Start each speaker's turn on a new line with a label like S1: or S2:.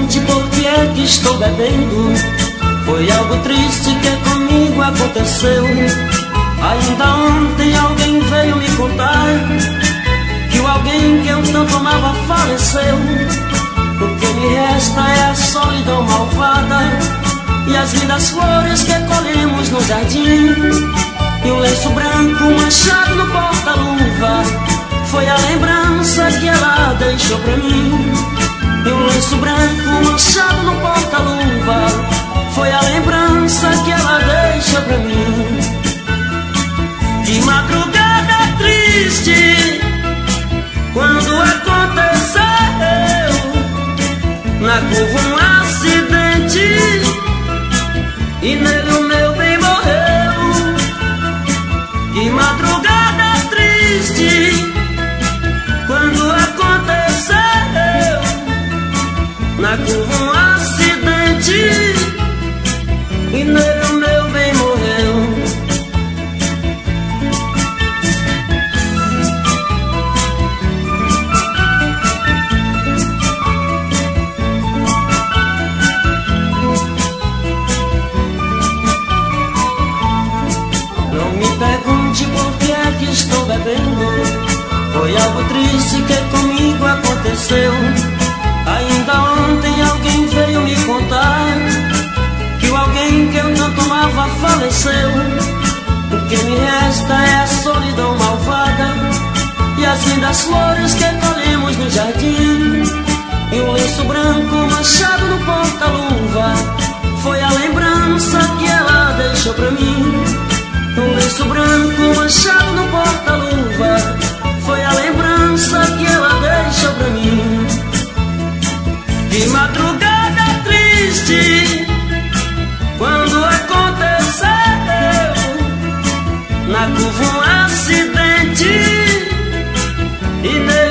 S1: pergunte por que é que estou bebendo. Foi algo triste que comigo aconteceu. Ainda ontem alguém veio me contar que o alguém que eu tanto amava faleceu. O que me resta é a solidão malvada e as lindas flores que colhemos no jardim. E o lenço branco manchado no porta-luva foi a lembrança que ela deixou pra mim. E o lenço branco manchado no porta-luva foi a lembrança que ela deixou pra mim. Que madrugada triste quando aconteceu na curva um acidente e nele o meu bem morreu. Que madrugada triste quando aconteceu na curva um acidente e nele o meu bem morreu. Não me pergunte por que é que estou bebendo. Foi algo triste que comigo aconteceu. Ainda ontem alguém veio me contar que o alguém que eu tanto amava faleceu. O que me resta é a solidão malvada e as lindas flores que colhemos no jardim. E o lenço branco manchado no porta-luva foi a lembrança que ela deixou pra mim. O lenço branco manchado no porta-luva foi a lembrança que ela deixou pra mim. Que madrugada triste quando aconteceu na curva um acidente e